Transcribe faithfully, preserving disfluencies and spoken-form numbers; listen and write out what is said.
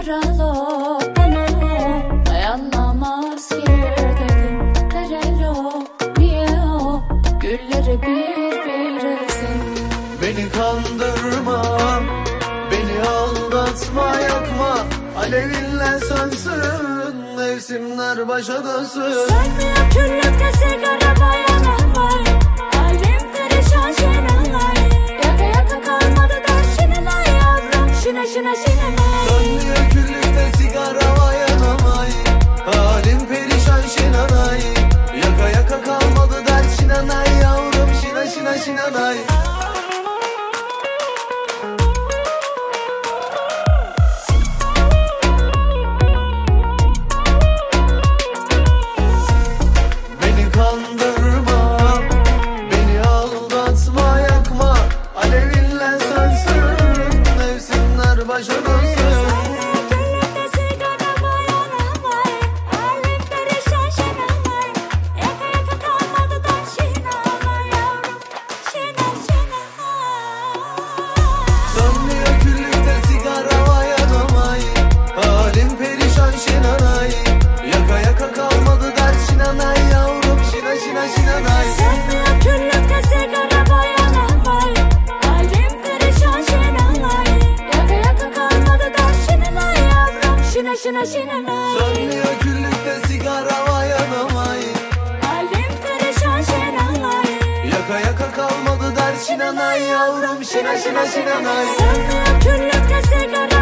Karalo, penalo, dayanamaz ki dedim. Derelo, niye o gülleri bir bir ezin. Beni kandırma, beni aldatma, yakma. Alevinle sönsün, mevsimler başa dönsün. Sönmüyor küllükte sigara dayanamay. Halim perişan şenalay. Yaka yaka kalmadı derşinin ay yavrum. Şine şine şine nay. Sönmüyor küllükte sigara dayanamay. Halim perişan şenalay. Yaka yaka kalmadı dert şinanay yavrum. Şina şina şinanay. Beni kandırma, beni aldatma, yakma. Alevinle sönsün, mevsimler başa dönsün. Küllükte sigara dayanamay. Halim perişan şenalay. Yaka yaka kalmadı derşinin ay yavrum. Şine şine Sönmüyor küllükte sigara dayanamay. Halim perişan şinanay. Yaka yaka kalmadı dert şinanay yavrum. Şina şina şinanay. Sönmüyor küllükte sigara dayanamay. Halim perişan şenalay. Yaka yaka kalmadı derşinin ay yavrum. Şine şine şine nay. Sönmüyor küllükte sigara dayanamay. Halim perişan şenalay. Yaka yaka kalmadı dert şinanay yavrum. Şina şina şinanay. Sönmüyor küllükte sigara